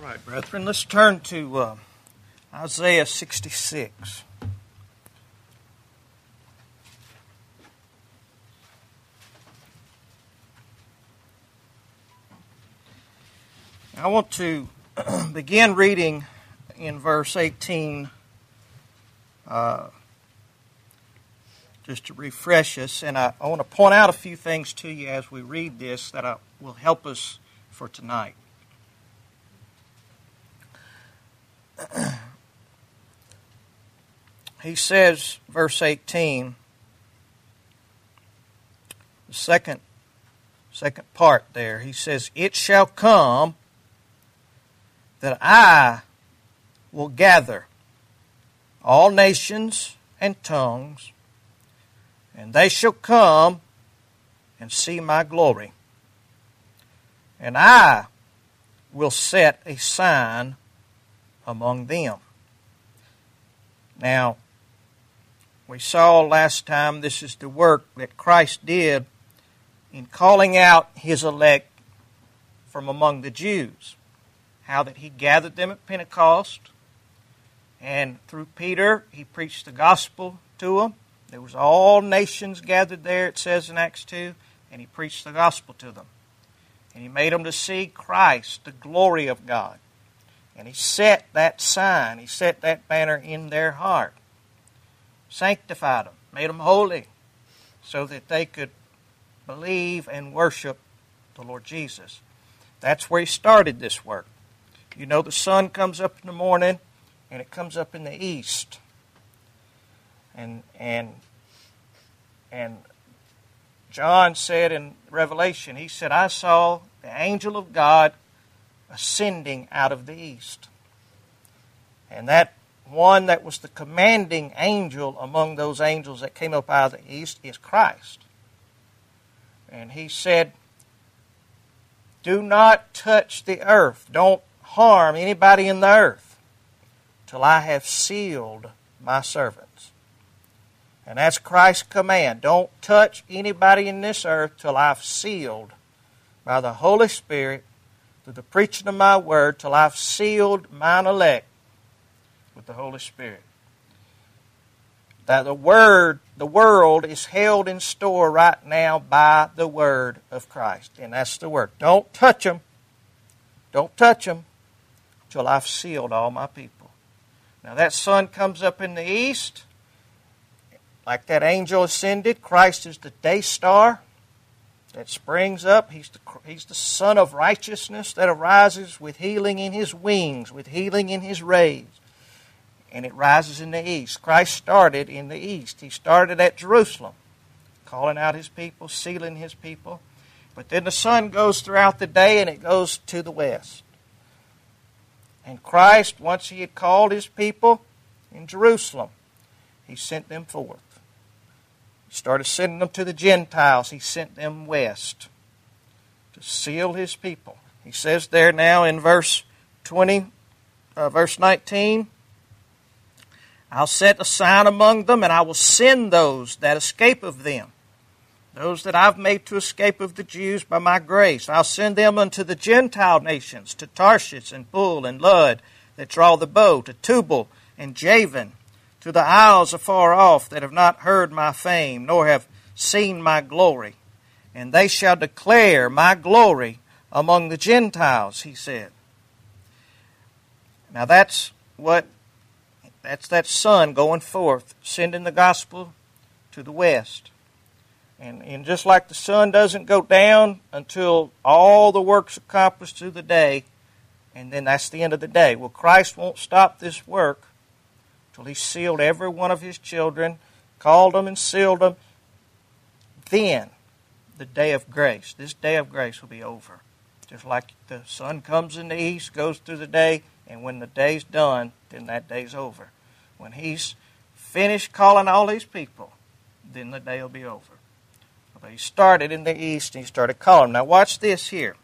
right, brethren, let's turn to Isaiah 66. I want to begin reading in verse 18 just to refresh us, and I want to point out a few things to you as we read this that will help us for tonight. He says, verse 18, the second part there, he says, "It shall come that I will gather all nations and tongues, and they shall come and see my glory. And I will set a sign among them." Now, we saw last time this is the work that Christ did in calling out his elect from among the Jews. How that he gathered them at Pentecost, and through Peter he preached the gospel to them. There was all nations gathered there, it says in Acts 2, and he preached the gospel to them. And he made them to see Christ, the glory of God. And he set that sign, he set that banner in their heart. Sanctified them, made them holy, so that they could believe and worship the Lord Jesus. That's where he started this work. You know, the sun comes up in the morning, and it comes up in the east. And John said in Revelation, he said, "I saw the angel of God ascending out of the east." And that one that was the commanding angel among those angels that came up out of the east is Christ. And he said, "Do not touch the earth. Don't harm anybody in the earth till I have sealed my servants." And that's Christ's command. Don't touch anybody in this earth till I've sealed by the Holy Spirit through the preaching of my word, till I've sealed mine elect with the Holy Spirit. That the world is held in store right now by the word of Christ. And that's the word. Don't touch them. Don't touch them till I've sealed all my people. Now that sun comes up in the east. Like that angel ascended, Christ is the day star that springs up. He's the Son of righteousness that arises with healing in his wings, with healing in his rays. And it rises in the east. Christ started in the east. He started at Jerusalem, calling out his people, sealing his people. But then the sun goes throughout the day and it goes to the west. And Christ, once he had called his people in Jerusalem, he sent them forth. He started sending them to the Gentiles. He sent them west to seal his people. He says there now in verse 19, "I'll set a sign among them, and I will send those that escape of them, those that I've made to escape of the Jews by my grace. I'll send them unto the Gentile nations, to Tarshish and Pul and Lud that draw the bow, to Tubal and Javan, to the isles afar off that have not heard my fame, nor have seen my glory. And they shall declare my glory among the Gentiles," he said. Now that's that sun going forth, sending the gospel to the west. And just like the sun doesn't go down until all the work's accomplished through the day, and then that's the end of the day. Well, Christ won't stop this work till he's sealed every one of his children, called them and sealed them. Then, the day of grace, this day of grace will be over. Just like the sun comes in the east, goes through the day, and when the day's done, then that day's over. When he's finished calling all these people, then the day will be over. But he started in the east and he started calling. Now watch this here.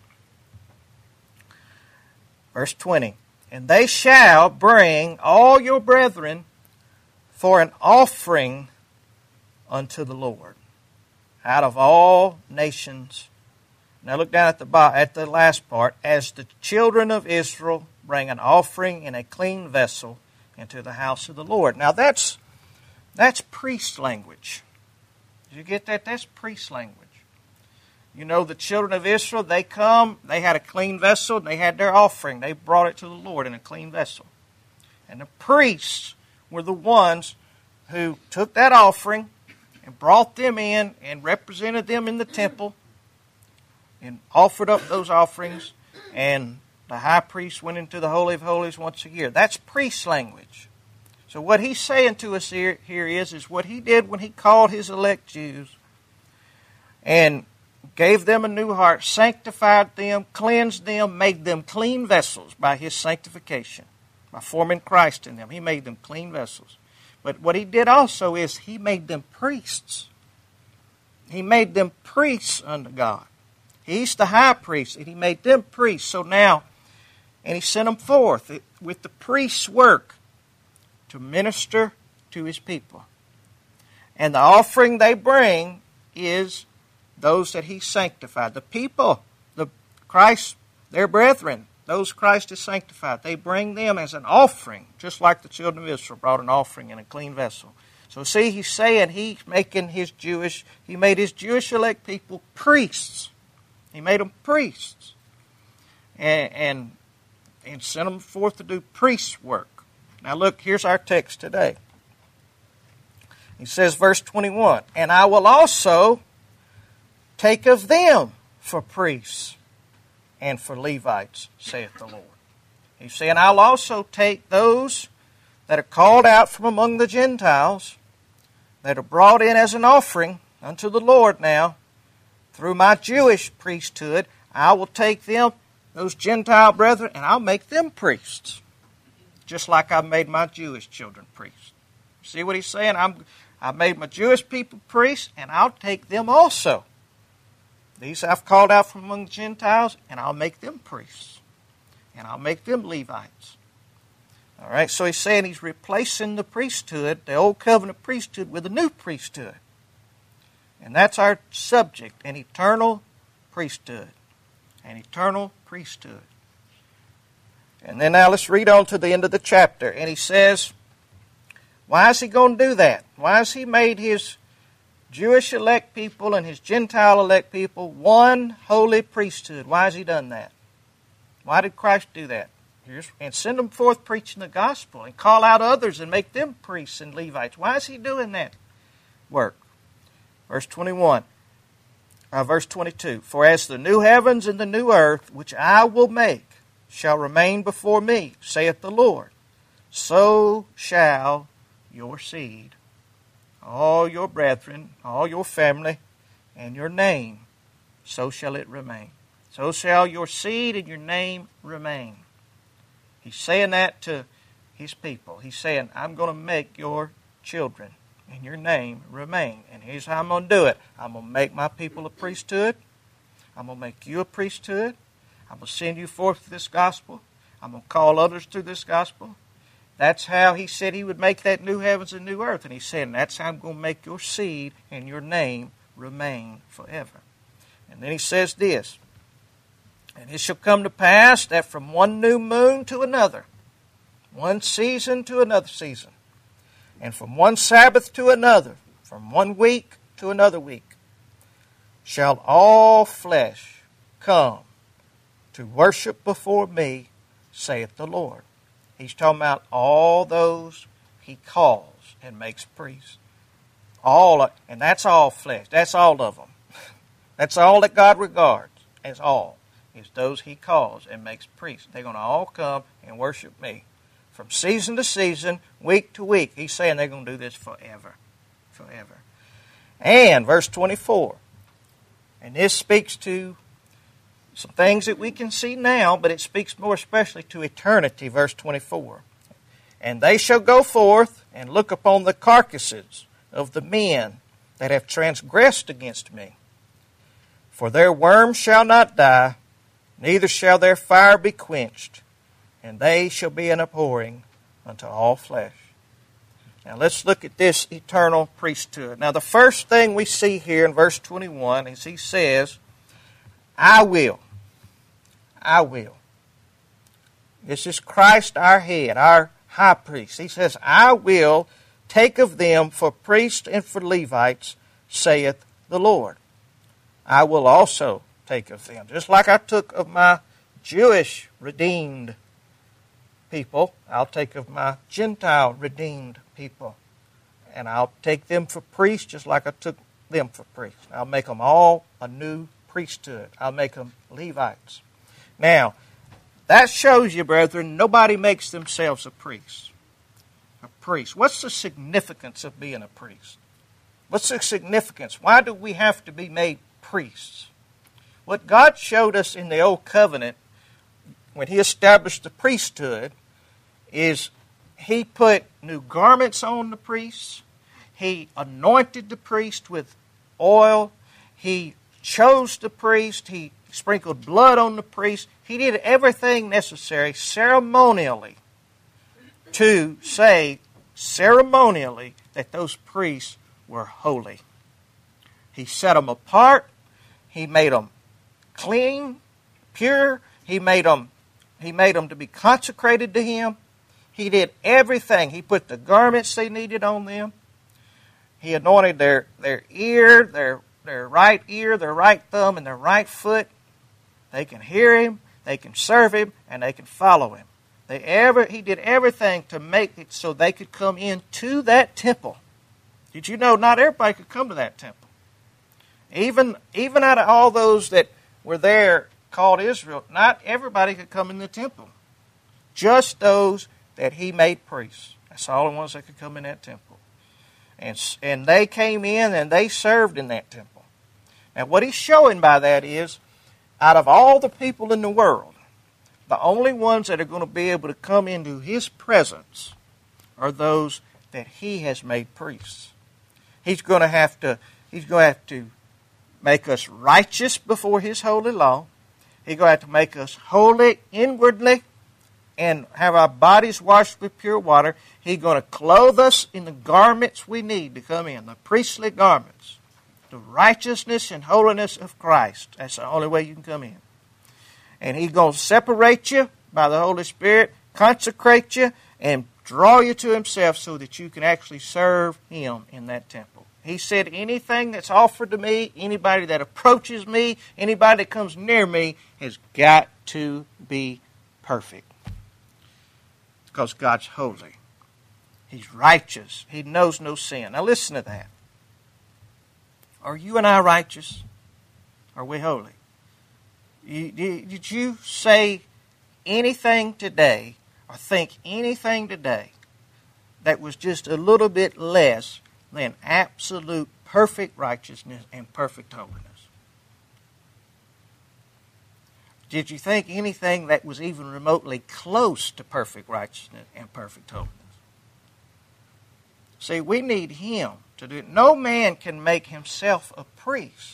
Verse 20. "And they shall bring all your brethren for an offering unto the Lord out of all nations." Now look down at the last part. "As the children of Israel bring an offering in a clean vessel into the house of the Lord. Now that's priest language. Did you get that? That's priest language. You know, the children of Israel, they had a clean vessel, and they had their offering. They brought it to the Lord in a clean vessel. And the priests were the ones who took that offering and brought them in and represented them in the temple and offered up those offerings. And the high priest went into the Holy of Holies once a year. That's priest language. So what he's saying to us here is what he did when he called his elect Jews and gave them a new heart, sanctified them, cleansed them, made them clean vessels by his sanctification, by forming Christ in them. He made them clean vessels. But what he did also is he made them priests. He made them priests unto God. He's the high priest, and he made them priests. So now, and he sent them forth with the priest's work to minister to his people. And the offering they bring is those that he sanctified. The people, the Christ, their brethren, those Christ has sanctified, they bring them as an offering, just like the children of Israel brought an offering in a clean vessel. So see, he's saying he made his Jewish elect people priests. He made them priests. And sent them forth to do priest's work. Now look, here's our text today. He says, verse 21, "And I will also take of them for priests and for Levites, saith the Lord." He's saying, I'll also take those that are called out from among the Gentiles, that are brought in as an offering unto the Lord now, through my Jewish priesthood. I will take them, those Gentile brethren, and I'll make them priests, just like I made my Jewish children priests. See what he's saying? I made my Jewish people priests, and I'll take them also. These I've called out from among the Gentiles, and I'll make them priests. And I'll make them Levites. All right, so he's saying he's replacing the priesthood, the old covenant priesthood, with a new priesthood. And that's our subject, an eternal priesthood. An eternal priesthood. And then now let's read on to the end of the chapter. And he says, why is he going to do that? Why has he made his Jewish elect people and his Gentile elect people one holy priesthood? Why has he done that? Why did Christ do that? And send them forth preaching the gospel and call out others and make them priests and Levites. Why is he doing that work? Verse 22. "For as the new heavens and the new earth, which I will make, shall remain before me, saith the Lord, so shall your seed, all your brethren, all your family, and your name, so shall it remain." So shall your seed and your name remain. He's saying that to his people. He's saying, I'm going to make your children and your name remain. And here's how I'm going to do it. I'm going to make my people a priesthood. I'm going to make you a priesthood. I'm going to send you forth to this gospel. I'm going to call others to this gospel. That's how he said he would make that new heavens and new earth. And he's saying, that's how I'm going to make your seed and your name remain forever. And then he says this, "And it shall come to pass that from one new moon to another, one season to another season, and from one Sabbath to another, from one week to another week, shall all flesh come to worship before me, saith the Lord." He's talking about all those he calls and makes priests. And that's all flesh. That's all of them. That's all that God regards as all. Is those he calls and makes priests. They're going to all come and worship me. From season to season, week to week. He's saying they're going to do this forever. Forever. And verse 24. And this speaks to some things that we can see now, but it speaks more especially to eternity. Verse 24. "And they shall go forth and look upon the carcasses of the men that have transgressed against me. For their worm shall not die, neither shall their fire be quenched, and they shall be an abhorring unto all flesh." Now let's look at this eternal priesthood. Now the first thing we see here in verse 21 is he says, I will This is Christ our head, our high priest. He says, I will take of them for priests and for Levites, saith the Lord. I will also take of them. Just like I took of my Jewish redeemed people, I'll take of my Gentile redeemed people. And I'll take them for priests just like I took them for priests. I'll make them all a new priesthood. I'll make them Levites. Now, that shows you, brethren, nobody makes themselves a priest. A priest. What's the significance of being a priest? What's the significance? Why do we have to be made priests? What God showed us in the Old Covenant when He established the priesthood is He put new garments on the priests. He anointed the priest with oil. He chose the priest. He sprinkled blood on the priest. He did everything necessary ceremonially to say ceremonially that those priests were holy. He set them apart. He made them clean, pure. He made them to be consecrated to Him. He did everything. He put the garments they needed on them. He anointed their ear, their right ear, their right thumb, and their right foot. They can hear Him, they can serve Him, and they can follow Him. He did everything to make it so they could come into that temple. Did you know not everybody could come to that temple? Even out of all those that were there called Israel, not everybody could come in the temple. Just those that He made priests. That's all the ones that could come in that temple. And they came in and they served in that temple. Now what He's showing by that is, out of all the people in the world, the only ones that are going to be able to come into His presence are those that He has made priests. He's going to have to make us righteous before His holy law. He's going to have to make us holy inwardly and have our bodies washed with pure water. He's going to clothe us in the garments we need to come in, the priestly garments, the righteousness and holiness of Christ. That's the only way you can come in. And He's going to separate you by the Holy Spirit, consecrate you, and draw you to Himself so that you can actually serve Him in that temple. He said, anything that's offered to me, anybody that approaches me, anybody that comes near me, has got to be perfect. Because God's holy. He's righteous. He knows no sin. Now listen to that. Are you and I righteous? Are we holy? Did you say anything today or think anything today that was just a little bit less than absolute perfect righteousness and perfect holiness? Did you think anything that was even remotely close to perfect righteousness and perfect holiness? See, we need Him to do it. No man can make himself a priest.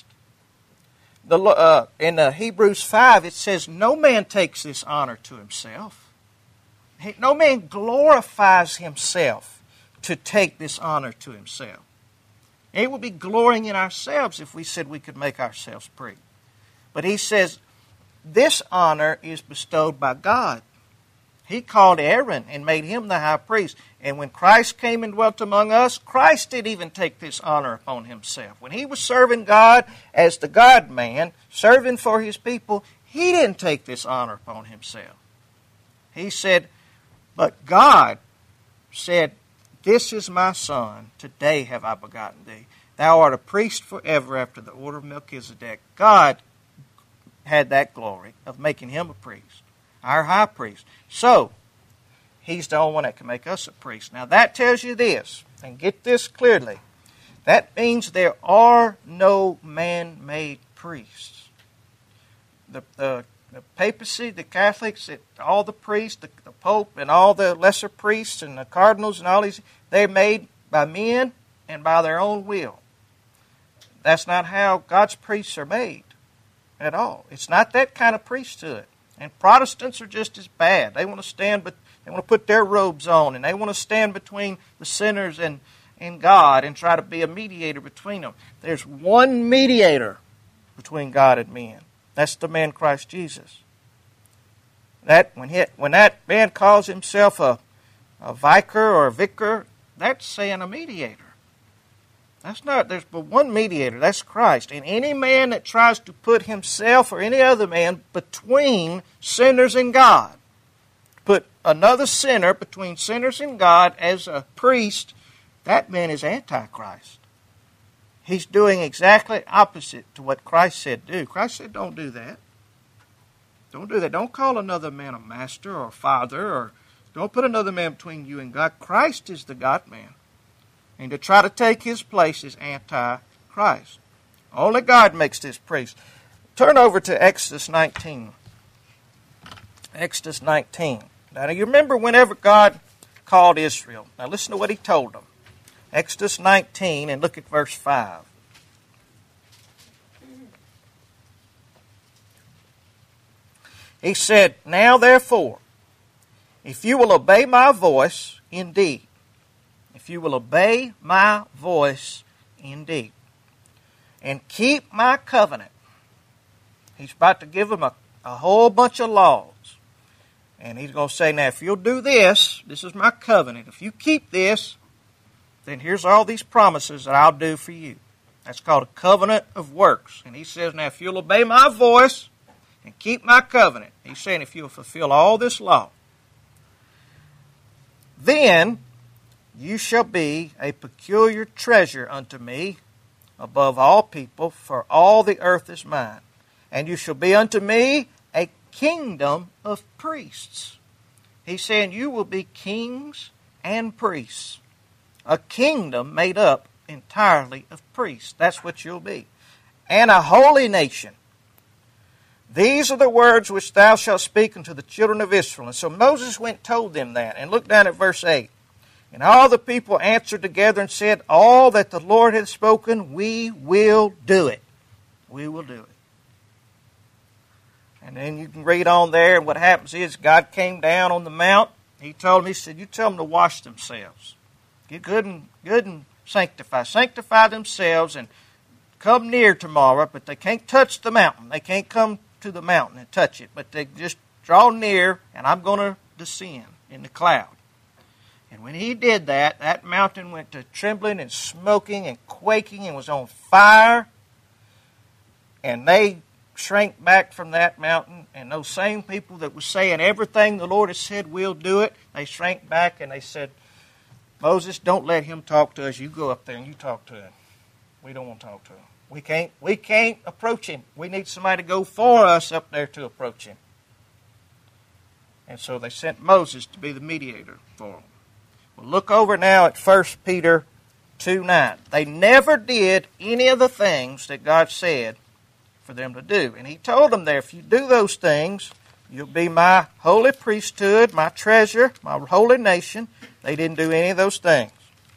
In Hebrews 5, it says, no man takes this honor to himself. No man glorifies himself to take this honor to himself. It would be glorying in ourselves if we said we could make ourselves priest. But he says, this honor is bestowed by God. He called Aaron and made him the high priest. And when Christ came and dwelt among us, Christ didn't even take this honor upon Himself. When He was serving God as the God-man, serving for His people, He didn't take this honor upon Himself. He said, but God said, this is my Son, today have I begotten thee. Thou art a priest forever after the order of Melchizedek. God had that glory of making Him a priest, our high priest. So, He's the only one that can make us a priest. Now that tells you this, and get this clearly. That means there are no man-made priests. The papacy, the Catholics, all the priests, the Pope, and all the lesser priests, and the cardinals, and all these, they're made by men and by their own will. That's not how God's priests are made at all. It's not that kind of priesthood. And Protestants are just as bad. They want to they want to put their robes on, and they want to stand between the sinners and God and try to be a mediator between them. There's one mediator between God and men. That's the man Christ Jesus. That when that man calls himself a vicar or a vicar, that's saying a mediator. That's not, there's but one mediator, that's Christ. And any man that tries to put himself or any other man between sinners and God, put another sinner between sinners and God as a priest, that man is Antichrist. He's doing exactly opposite to what Christ said do. Christ said, don't do that. Don't do that. Don't call another man a master or a father, or don't put another man between you and God. Christ is the God-man. And to try to take his place is anti-Christ. Only God makes this priest. Turn over to Exodus 19. Exodus 19. Now you remember whenever God called Israel. Now listen to what he told them. Exodus 19 and look at verse 5. He said, now therefore, if you will obey my voice indeed, if you will obey my voice indeed, and keep my covenant. He's about to give them a whole bunch of laws. And he's going to say, now if you'll do this, this is my covenant. If you keep this, then here's all these promises that I'll do for you. That's called a covenant of works. And he says, now if you'll obey my voice and keep my covenant, he's saying if you'll fulfill all this law, then you shall be a peculiar treasure unto me above all people, for all the earth is mine. And you shall be unto me a kingdom of priests. He's saying you will be kings and priests. A kingdom made up entirely of priests. That's what you'll be. And a holy nation. These are the words which thou shalt speak unto the children of Israel. And so Moses went and told them that. And look down at verse 8. And all the people answered together and said, all that the Lord hath spoken, we will do it. We will do it. And then you can read on there, and what happens is God came down on the mount. He told them, he said, you tell them to wash themselves. Get good and sanctify. Sanctify themselves and come near tomorrow, but they can't touch the mountain. They can't come to the mountain and touch it, but they just draw near, and I'm going to descend in the cloud. And when he did that, that mountain went to trembling and smoking and quaking and was on fire. And they shrank back from that mountain. And those same people that were saying everything the Lord has said, we'll do it, they shrank back and they said, Moses, don't let him talk to us. You go up there and you talk to him. We don't want to talk to him. We can't approach him. We need somebody to go for us up there to approach him. And so they sent Moses to be the mediator for them. Well, look over now at 1 Peter 2:9. They never did any of the things that God said for them to do. And he told them there, if you do those things, you'll be my holy priesthood, my treasure, my holy nation. They didn't do any of those things.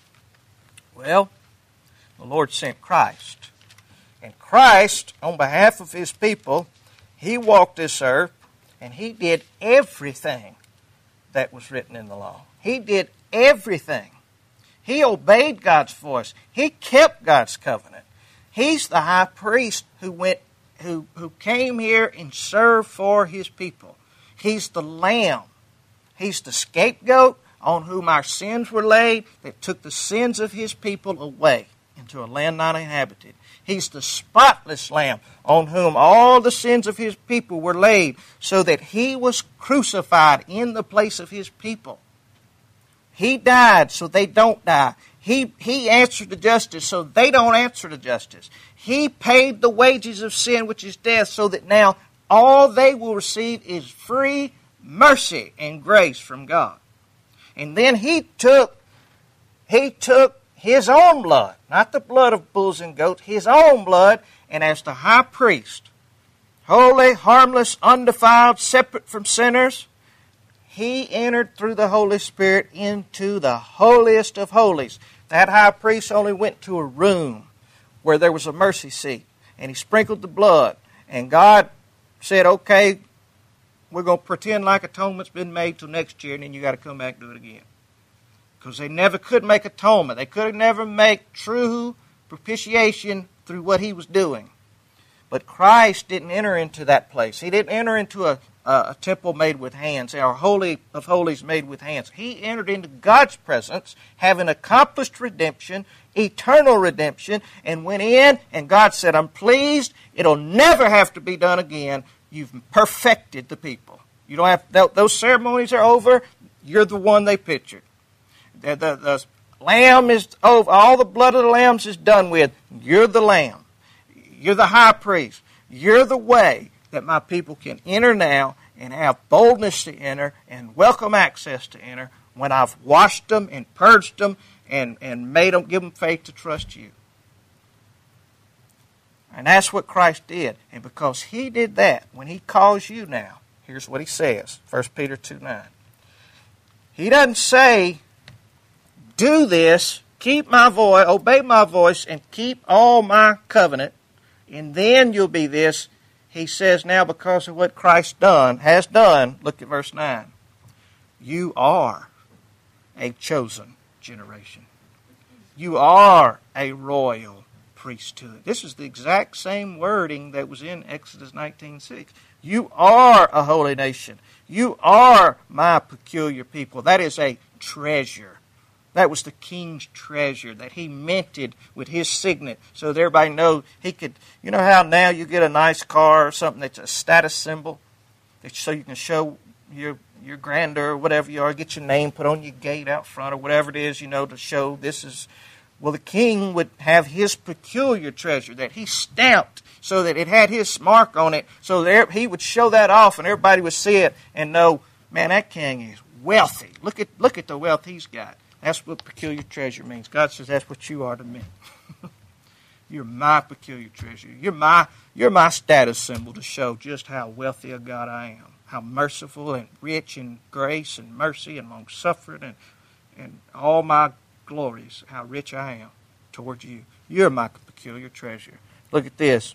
Well, the Lord sent Christ. And Christ, on behalf of his people, he walked this earth and he did everything that was written in the law. He did everything. He obeyed God's voice. He kept God's covenant. He's the high priest who came here and served for his people. He's the lamb. He's the scapegoat on whom our sins were laid that took the sins of his people away into a land not inhabited. He's the spotless lamb on whom all the sins of his people were laid so that he was crucified in the place of his people. He died so they don't die. He answered to justice so they don't answer to justice. He paid the wages of sin, which is death, so that now all they will receive is free mercy and grace from God. And then he took his own blood, not the blood of bulls and goats, his own blood, and as the high priest, holy, harmless, undefiled, separate from sinners, he entered through the Holy Spirit into the holiest of holies. That high priest only went to a room where there was a mercy seat, and he sprinkled the blood. And God said, okay, we're going to pretend like atonement's been made till next year, and then you got to come back and do it again. Because they never could make atonement. They could never make true propitiation through what he was doing. But Christ didn't enter into that place. He didn't enter into a a temple made with hands, or holy of holies made with hands. He entered into God's presence, having accomplished redemption, eternal redemption, and went in, and God said, I'm pleased. It'll never have to be done again. You've perfected the people. You don't have those ceremonies are over. You're the one they pictured. The lamb is over. All the blood of the lambs is done with. You're the lamb. You're the high priest. You're the way that my people can enter now and have boldness to enter and welcome access to enter when I've washed them and purged them and made them, give them faith to trust you. And that's what Christ did. And because he did that, when he calls you now, here's what he says, 1 Peter 2:9. He doesn't say, do this, keep my voice, obey my voice, and keep all my covenant, and then you'll be this. He says now, because of what Christ has done, look at verse 9. You are a chosen generation. You are a royal priesthood. This is the exact same wording that was in Exodus 19:6. You are a holy nation. You are my peculiar people. That is a treasure. That was the king's treasure that he minted with his signet so that everybody knows he could. You know how now you get a nice car or something that's a status symbol, so you can show your grandeur or whatever you are, get your name put on your gate out front or whatever it is, to show this is. Well, the king would have his peculiar treasure that he stamped so that it had his mark on it, so that he would show that off and everybody would see it and know, man, that king is wealthy. Look at the wealth he's got. That's what peculiar treasure means. God says that's what you are to me. You're my peculiar treasure. You're my status symbol to show just how wealthy a God I am, how merciful and rich in grace and mercy and long-suffering and all my glories, how rich I am toward you. You're my peculiar treasure. Look at this.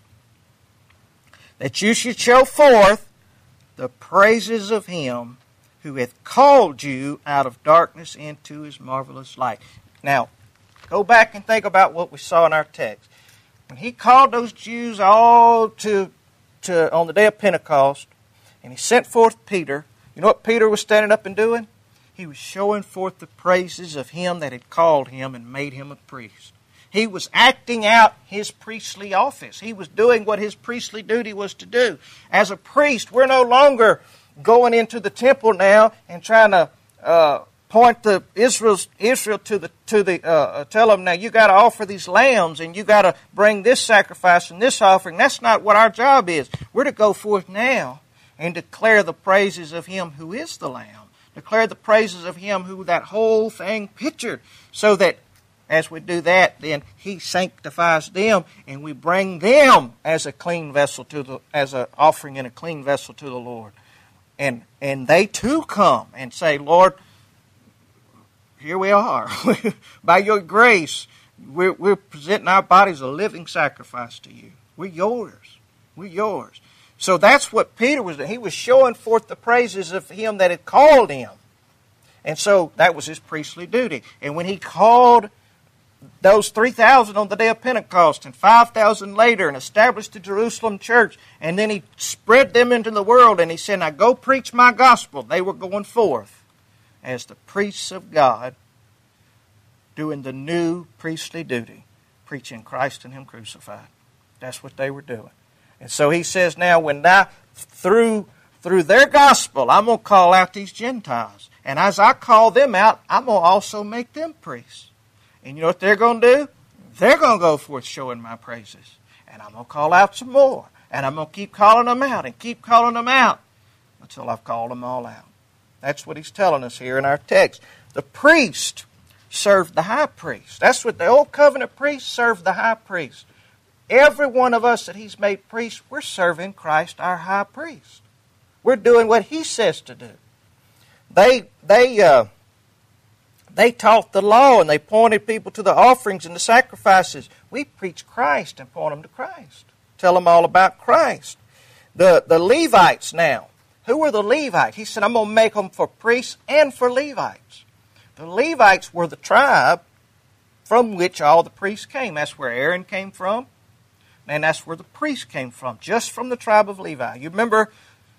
That you should show forth the praises of him who hath called you out of darkness into his marvelous light. Now, go back and think about what we saw in our text. When he called those Jews all to on the day of Pentecost, and he sent forth Peter, you know what Peter was standing up and doing? He was showing forth the praises of him that had called him and made him a priest. He was acting out his priestly office. He was doing what his priestly duty was to do. As a priest, we're no longer going into the temple now and trying to point the Israel to the tell them, now you got to offer these lambs and you got to bring this sacrifice and this offering. That's not what our job is. We're to go forth now and declare the praises of him who is the Lamb. Declare the praises of him who that whole thing pictured, so that as we do that, then he sanctifies them, and we bring them as a clean vessel as an offering in a clean vessel to the Lord. And they too come and say, Lord, here we are. By your grace, we're presenting our bodies a living sacrifice to you. We're yours. We're yours. So that's what Peter was doing. He was showing forth the praises of him that had called him. And so that was his priestly duty. And when he called those 3,000 on the day of Pentecost and 5,000 later and established the Jerusalem church, and then he spread them into the world and he said, now go preach my gospel. They were going forth as the priests of God doing the new priestly duty, preaching Christ and him crucified. That's what they were doing. And so he says now, when through their gospel, I'm going to call out these Gentiles. And as I call them out, I'm going to also make them priests. And you know what they're going to do? They're going to go forth showing my praises. And I'm going to call out some more. And I'm going to keep calling them out and keep calling them out until I've called them all out. That's what he's telling us here in our text. The priest served the high priest. That's what the old covenant priest served the high priest. Every one of us that he's made priests, we're serving Christ, our high priest. We're doing what he says to do. They taught the law and they pointed people to the offerings and the sacrifices. We preach Christ and point them to Christ. Tell them all about Christ. The Levites now. Who were the Levites? He said, I'm going to make them for priests and for Levites. The Levites were the tribe from which all the priests came. That's where Aaron came from. And that's where the priests came from, just from the tribe of Levi. You remember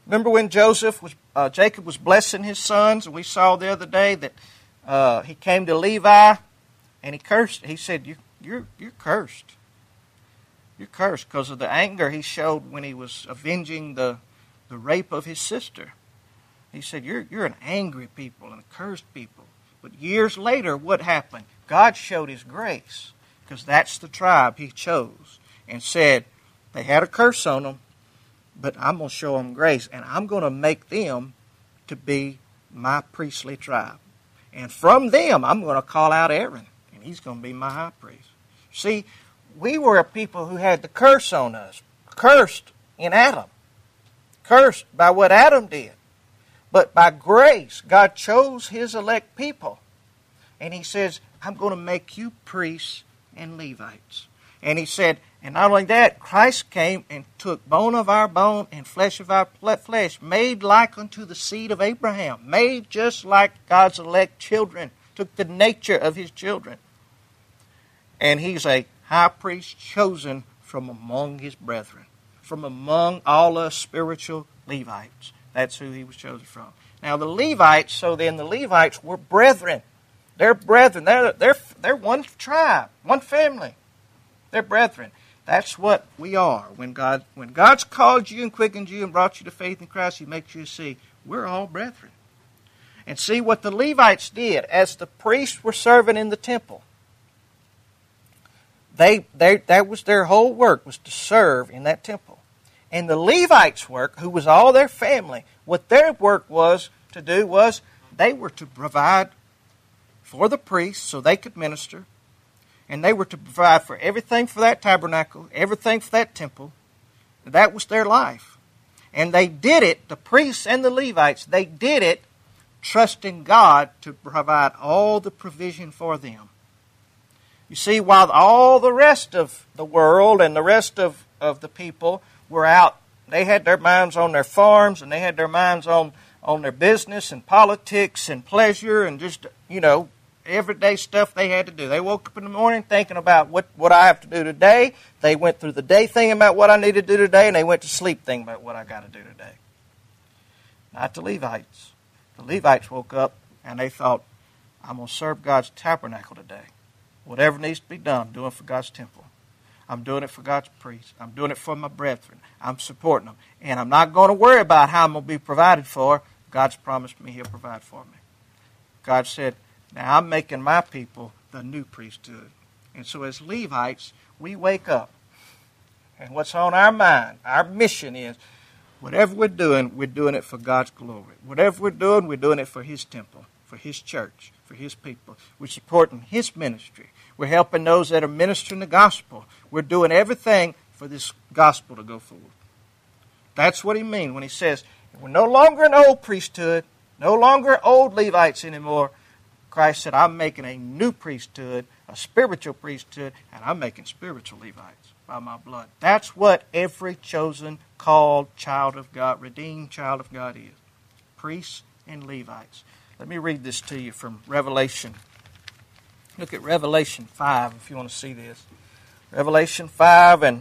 Remember when Jacob was blessing his sons, and we saw the other day that he came to Levi and he cursed. He said, "You're cursed. You're cursed because of the anger he showed when he was avenging the rape of his sister." He said, "You're an angry people and a cursed people." But years later, what happened? God showed His grace, because that's the tribe He chose, and said they had a curse on them, but I'm going to show them grace, and I'm going to make them to be my priestly tribe. And from them, I'm going to call out Aaron, and he's going to be my high priest. See, we were a people who had the curse on us, cursed in Adam, cursed by what Adam did. But by grace, God chose His elect people. And He says, I'm going to make you priests and Levites. And He said, and not only that, Christ came and took bone of our bone and flesh of our flesh, made like unto the seed of Abraham, made just like God's elect children, took the nature of His children. And He's a high priest chosen from among His brethren, from among all us spiritual Levites. That's who He was chosen from. Now the Levites, the Levites were brethren. They're brethren. They're one tribe, one family. They're brethren. That's what we are. When God's called you and quickened you and brought you to faith in Christ, He makes you see we're all brethren. And see what the Levites did as the priests were serving in the temple. That was their whole work, was to serve in that temple. And the Levites' work, who was all their family, what their work was to do was they were to provide for the priests so they could minister. And they were to provide for everything for that tabernacle, everything for that temple. That was their life. And they did it, the priests and the Levites, they did it trusting God to provide all the provision for them. You see, while all the rest of the world and the rest of the people were out, they had their minds on their farms, and they had their minds on their business and politics and pleasure and just, everyday stuff they had to do. They woke up in the morning thinking about what I have to do today. They went through the day thinking about what I need to do today, and they went to sleep thinking about what I got to do today. Not the Levites. The Levites woke up and they thought, I'm going to serve God's tabernacle today. Whatever needs to be done, I'm doing it for God's temple. I'm doing it for God's priests. I'm doing it for my brethren. I'm supporting them. And I'm not going to worry about how I'm going to be provided for. God's promised me He'll provide for me. God said, now I'm making my people the new priesthood. And so as Levites, we wake up. And what's on our mind, our mission is, whatever we're doing it for God's glory. Whatever we're doing it for His temple, for His church, for His people. We're supporting His ministry. We're helping those that are ministering the gospel. We're doing everything for this gospel to go forward. That's what He means when He says, we're no longer an old priesthood, no longer old Levites anymore. Christ said, I'm making a new priesthood, a spiritual priesthood, and I'm making spiritual Levites by my blood. That's what every chosen, called child of God, redeemed child of God is. Priests and Levites. Let me read this to you from Revelation. Look at Revelation 5 if you want to see this. Revelation 5 and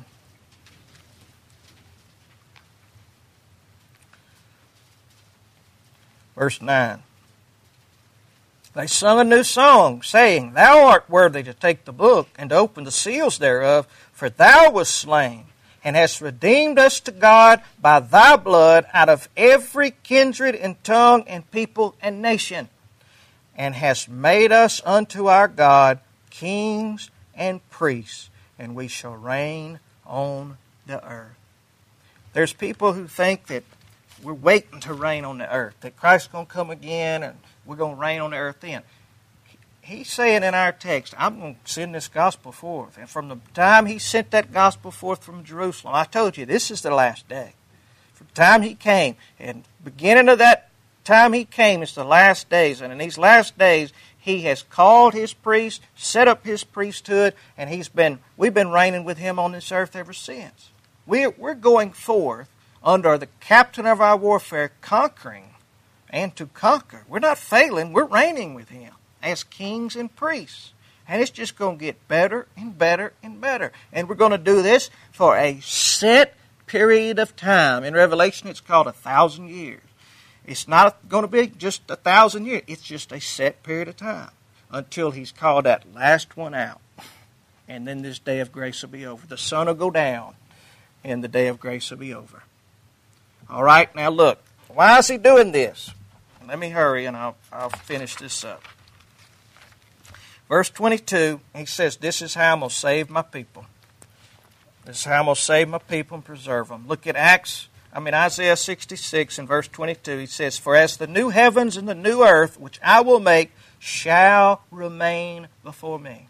verse 9. They sung a new song, saying, Thou art worthy to take the book and to open the seals thereof, for Thou wast slain, and hast redeemed us to God by Thy blood out of every kindred and tongue and people and nation, and hast made us unto our God kings and priests, and we shall reign on the earth. There's people who think that we're waiting to reign on the earth, that Christ's going to come again and we're going to reign on the earth then. He's saying in our text, I'm going to send this gospel forth. And from the time He sent that gospel forth from Jerusalem, I told you, this is the last day. From the time He came, and beginning of that time He came, it's the last days. And in these last days, He has called His priests, set up His priesthood, and we've been reigning with Him on this earth ever since. We're going forth under the captain of our warfare, conquering and to conquer. We're not failing. We're reigning with Him as kings and priests. And it's just going to get better and better and better. And we're going to do this for a set period of time. In Revelation, it's called 1,000 years. It's not going to be just 1,000 years. It's just a set period of time until he's called that last one out. And then this day of grace will be over. The sun will go down, and the day of grace will be over. All right, now look. Why is he doing this? Let me hurry, and I'll finish this up. Verse 22, he says, this is how I'm going to save my people. This is how I'm going to save my people and preserve them. Look at Isaiah 66 and verse 22. He says, for as the new heavens and the new earth, which I will make, shall remain before me.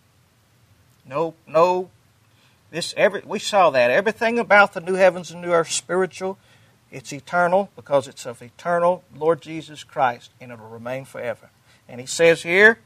We saw that. Everything about the new heavens and new earth is spiritual. It's eternal because it's of eternal Lord Jesus Christ, and it will remain forever. And he says here,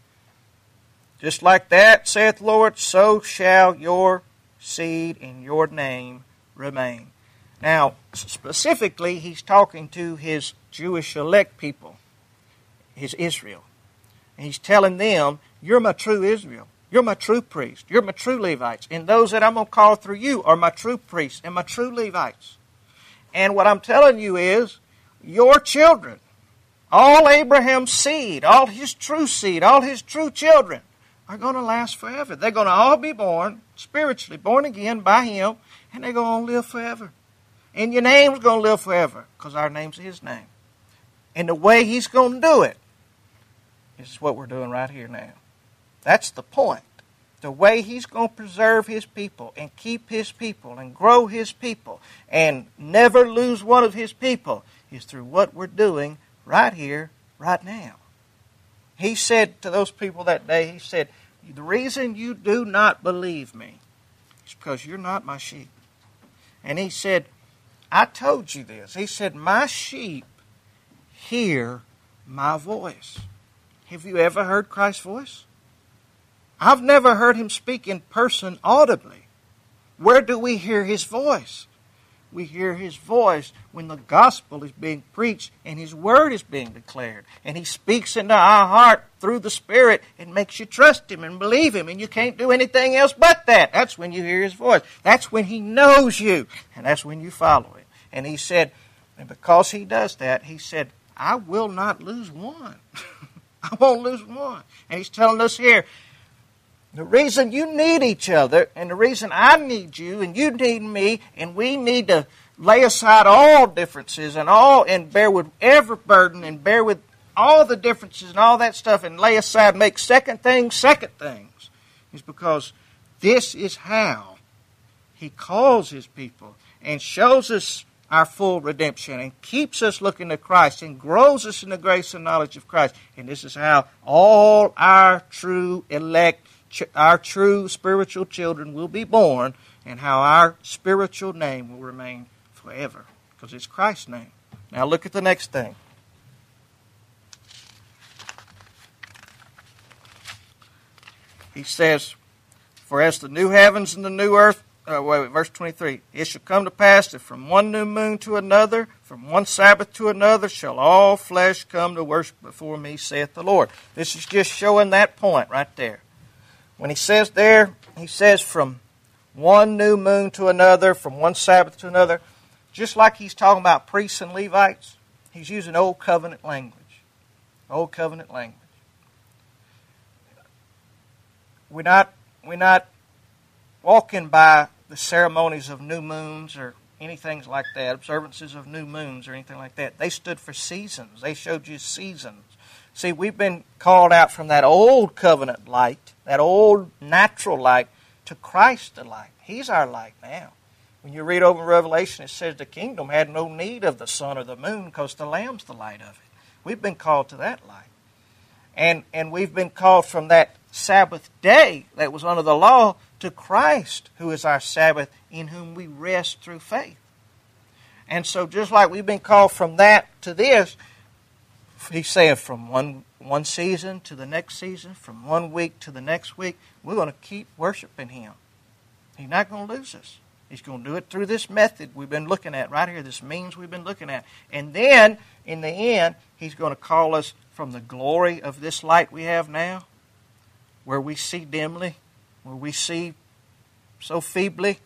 just like that, saith the Lord, so shall your seed in your name remain. Now, specifically, he's talking to his Jewish elect people, his Israel. And he's telling them, you're my true Israel. You're my true priest. You're my true Levites. And those that I'm going to call through you are my true priests and my true Levites. And what I'm telling you is, your children, all Abraham's seed, all his true seed, all his true children, are going to last forever. They're going to all be born, spiritually born again by him, and they're going to live forever. And your name's going to live forever, because our name's his name. And the way he's going to do it is what we're doing right here now. That's the point. The way he's going to preserve his people and keep his people and grow his people and never lose one of his people is through what we're doing right here, right now. He said to those people that day, he said, the reason you do not believe me is because you're not my sheep. And he said, I told you this. He said, my sheep hear my voice. Have you ever heard Christ's voice? I've never heard him speak in person audibly. Where do we hear his voice? We hear his voice when the gospel is being preached and his word is being declared. And he speaks into our heart through the Spirit and makes you trust him and believe him. And you can't do anything else but that. That's when you hear his voice. That's when he knows you. And that's when you follow him. And he said, and because he does that, he said, I will not lose one. I won't lose one. And he's telling us here, the reason you need each other, and the reason I need you, and you need me, and we need to lay aside all differences and bear with every burden, and bear with all the differences and all that stuff, and lay aside, make second things, is because this is how he calls his people and shows us our full redemption and keeps us looking to Christ and grows us in the grace and knowledge of Christ. And this is how all our true elect, our true spiritual children will be born, and how our spiritual name will remain forever, because it's Christ's name. Now look at the next thing. He says, for as the new heavens and the new earth, verse 23, it shall come to pass that from one new moon to another, from one Sabbath to another, shall all flesh come to worship before me, saith the Lord. This is just showing that point right there. When he says there, he says from one new moon to another, from one Sabbath to another, just like he's talking about priests and Levites, he's using Old Covenant language. Old Covenant language. We're not walking by the ceremonies of new moons or anything like that, observances of new moons or anything like that. They stood for seasons. They showed you seasons. See, we've been called out from that old covenant light, that old natural light, to Christ the light. He's our light now. When you read over in Revelation, it says the kingdom had no need of the sun or the moon because the Lamb's the light of it. We've been called to that light. And we've been called from that Sabbath day that was under the law to Christ, who is our Sabbath, in whom we rest through faith. And so just like we've been called from that to this, he's saying from one season to the next season, from one week to the next week, we're going to keep worshiping him. He's not going to lose us. He's going to do it through this method we've been looking at right here, this means we've been looking at. And then, in the end, he's going to call us from the glory of this light we have now, where we see dimly, where we see so feebly,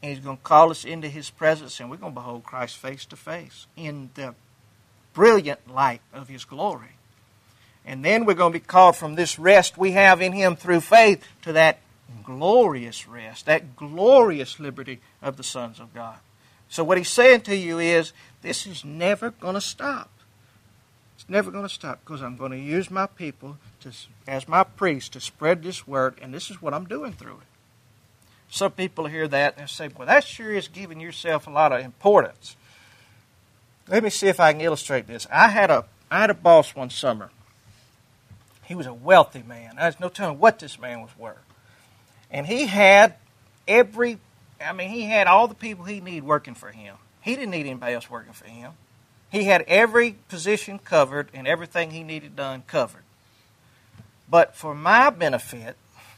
And He's going to call us into His presence, and we're going to behold Christ face to face in the brilliant light of His glory. And then we're going to be called from this rest we have in Him through faith to that glorious rest, that glorious liberty of the sons of God. So what He's saying to you is, this is never going to stop. It's never going to stop, because I'm going to use my people as my priest to spread this word, and this is what I'm doing through it. Some people hear that and say, well, that sure is giving yourself a lot of importance. Let me see if I can illustrate this. I had a boss one summer. He was a wealthy man. There's no telling what this man was worth. And he had he had all the people he needed working for him. He didn't need anybody else working for him. He had every position covered and everything he needed done covered. But for my benefit,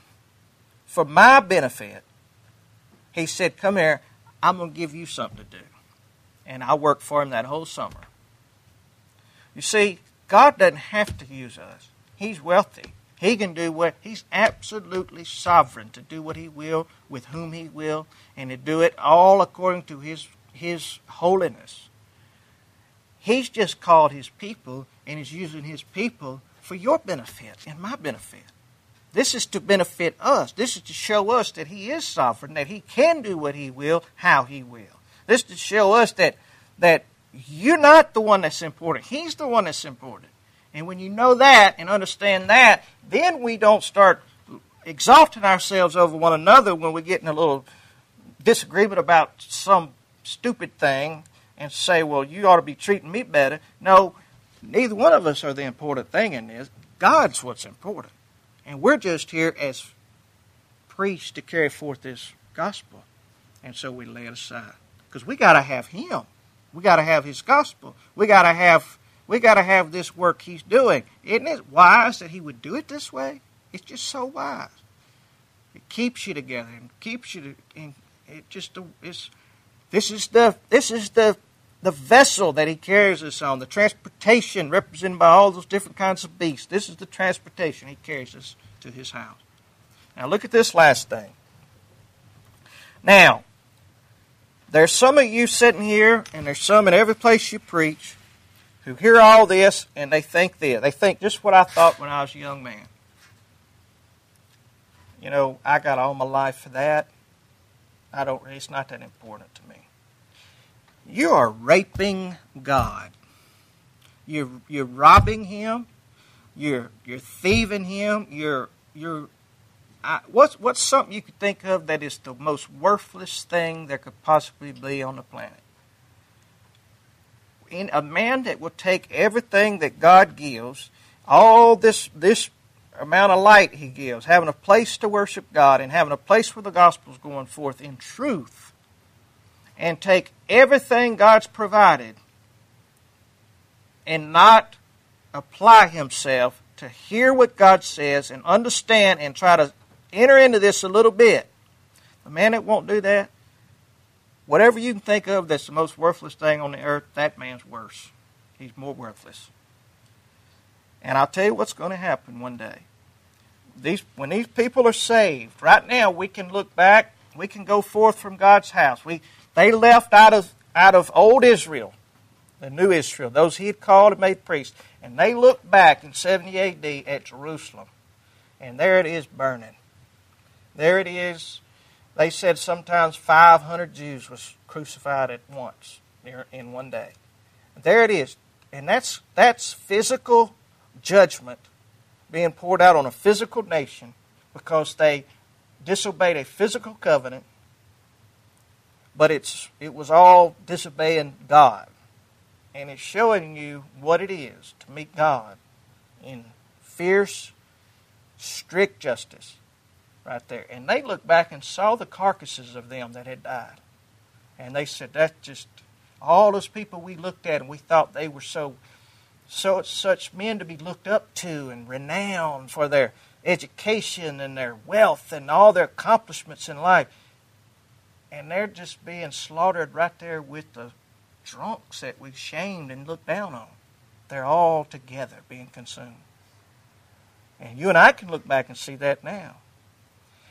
he said, come here, I'm going to give you something to do. And I worked for him that whole summer. You see, God doesn't have to use us. He's wealthy. He can do He's absolutely sovereign to do what He will, with whom He will, and to do it all according to His holiness. He's just called His people, and He's using His people for your benefit and my benefit. This is to benefit us. This is to show us that He is sovereign, that He can do what He will, how He will. This is to show us that you're not the one that's important. He's the one that's important. And when you know that and understand that, then we don't start exalting ourselves over one another when we get in a little disagreement about some stupid thing and say, well, you ought to be treating me better. No, neither one of us are the important thing in this. God's what's important. And we're just here as priests to carry forth this gospel. And so we lay it aside. Because we got to have Him. We got to have His gospel. We got to have this work He's doing. Isn't it wise that He would do it this way? It's just so wise. It keeps you together and keeps you. And it just this is the vessel that He carries us on. The transportation represented by all those different kinds of beasts. This is the transportation He carries us to His house. Now look at this last thing. Now, there's some of you sitting here, and there's some in every place you preach, who hear all this, and they think this. They think just what I thought when I was a young man. You know, I got all my life for that. It's not that important to me. You are raping God. You're robbing Him. You're thieving Him. What's something you could think of that is the most worthless thing there could possibly be on the planet? In a man that will take everything that God gives, all this amount of light He gives, having a place to worship God and having a place where the gospel's going forth in truth, and take everything God's provided and not apply himself to hear what God says and understand and try to enter into this a little bit. The man that won't do that, whatever you can think of that's the most worthless thing on the earth, that man's worse. He's more worthless. And I'll tell you what's going to happen one day. When these people are saved, right now we can look back, we can go forth from God's house. They left out of old Israel, the new Israel, those He had called and made priests. And they looked back in 70 A.D. at Jerusalem. And there it is burning. There it is. They said sometimes 500 Jews was crucified at once in one day. There it is. And that's physical judgment being poured out on a physical nation because they disobeyed a physical covenant, but it was all disobeying God. And it's showing you what it is to meet God in fierce, strict justice right there. And they looked back and saw the carcasses of them that had died. And they said, that's just all those people we looked at and we thought they were such men to be looked up to and renowned for their education and their wealth and all their accomplishments in life. And they're just being slaughtered right there with the drunks that we shamed and looked down on. They're all together being consumed. And you and I can look back and see that now.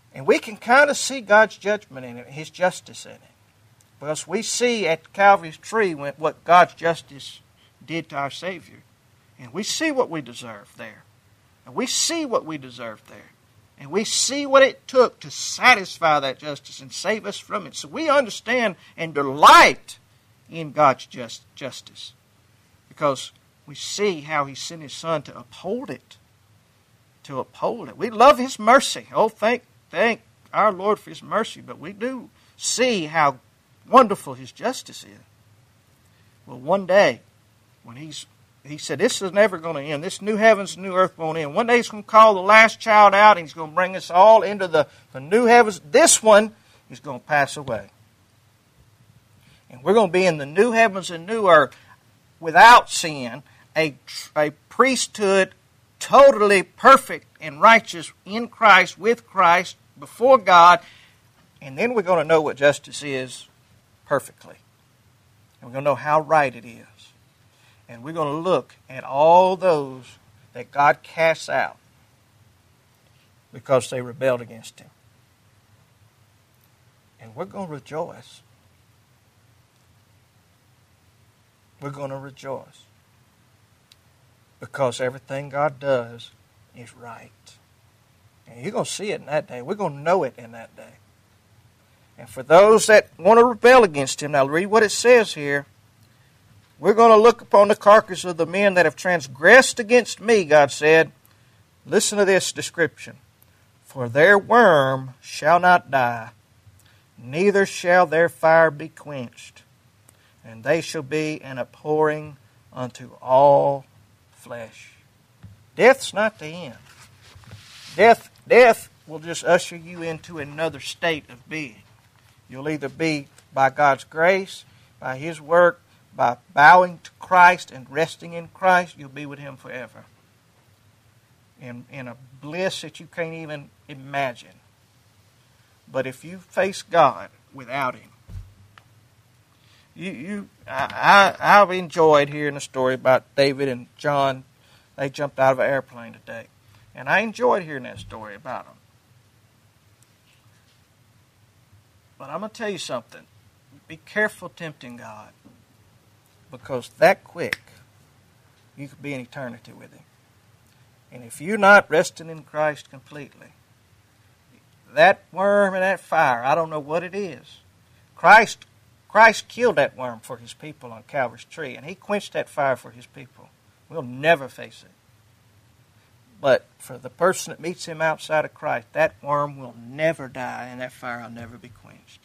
And we can kind of see God's judgment in it, His justice in it. Because we see at Calvary's tree what God's justice did to our Savior. And we see what we deserve there. And we see what we deserve there. And we see what it took to satisfy that justice and save us from it. So we understand and delight in God's justice. Because we see how He sent His Son to uphold it. To uphold it. We love His mercy. Oh, thank our Lord for His mercy. But we do see how wonderful His justice is. Well, one day, when He said, this is never going to end. This new heavens and new earth won't end. One day He's going to call the last child out, and He's going to bring us all into the new heavens. This one is going to pass away. And we're going to be in the new heavens and new earth without sin, a priesthood totally perfect and righteous in Christ, with Christ, before God. And then we're going to know what justice is perfectly. And we're going to know how right it is. And we're going to look at all those that God casts out because they rebelled against Him. And we're going to rejoice. We're going to rejoice. Because everything God does is right. And you're going to see it in that day. We're going to know it in that day. And for those that want to rebel against Him, now read what it says here. We're going to look upon the carcass of the men that have transgressed against me, God said. Listen to this description. For their worm shall not die, neither shall their fire be quenched, and they shall be an abhorring unto all flesh. Death's not the end. Death will just usher you into another state of being. You'll either be, by God's grace, by His work, by bowing to Christ and resting in Christ, you'll be with Him forever. In a bliss that you can't even imagine. But if you face God without Him, I've enjoyed hearing a story about David and John. They jumped out of an airplane today. And I enjoyed hearing that story about them. But I'm going to tell you something. Be careful tempting God. Because that quick, you could be in eternity with Him. And if you're not resting in Christ completely, that worm and that fire, I don't know what it is. Christ killed that worm for His people on Calvary's tree, and He quenched that fire for His people. We'll never face it. But for the person that meets Him outside of Christ, that worm will never die, and that fire will never be quenched.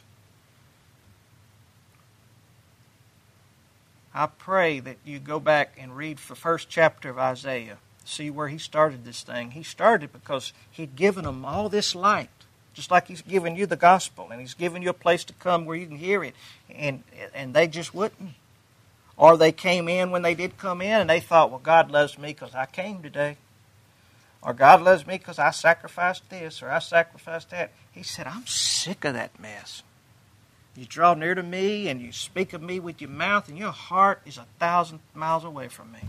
I pray that you go back and read the first chapter of Isaiah. See where he started this thing. He started because He'd given them all this light. Just like He's given you the gospel. And He's given you a place to come where you can hear it. And they just wouldn't. Or they came in when they did come in and they thought, well, God loves me because I came today. Or God loves me because I sacrificed this or I sacrificed that. He said, I'm sick of that mess. You draw near to me and you speak of me with your mouth and your heart is 1,000 miles away from me.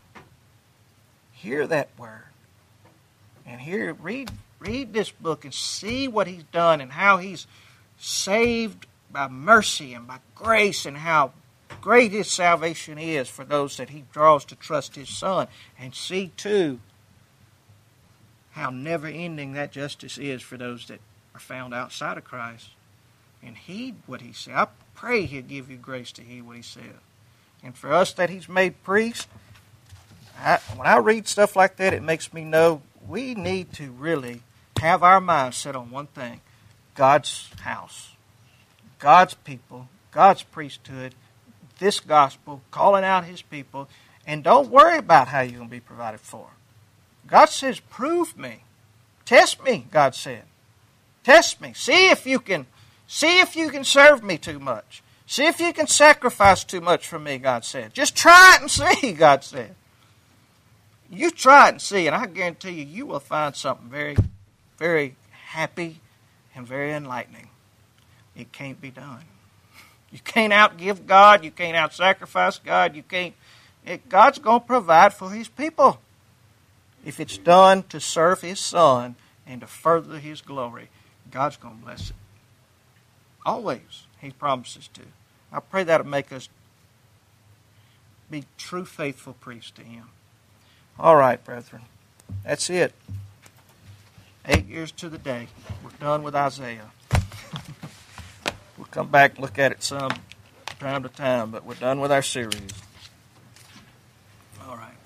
Hear that word. And read this book and see what He's done and how He's saved by mercy and by grace and how great His salvation is for those that He draws to trust His Son. And see, too, how never-ending that justice is for those that are found outside of Christ. And heed what He said. I pray He'll give you grace to heed what He said. And for us that He's made priests, when I read stuff like that, it makes me know we need to really have our minds set on one thing. God's house. God's people. God's priesthood. This gospel. Calling out His people. And don't worry about how you're going to be provided for. God says, prove me. Test me, God said. Test me. See if you can serve me too much. See if you can sacrifice too much for me, God said. Just try it and see, God said. You try it and see, and I guarantee you will find something very, very happy and very enlightening. It can't be done. You can't outgive God. You can't out-sacrifice God. God's going to provide for His people. If it's done to serve His Son and to further His glory, God's going to bless it. Always. He promises to. I pray that will make us be true, faithful priests to Him. All right, brethren. That's it. 8 years to the day. We're done with Isaiah. We'll come back and look at it some time to time, but we're done with our series. All right.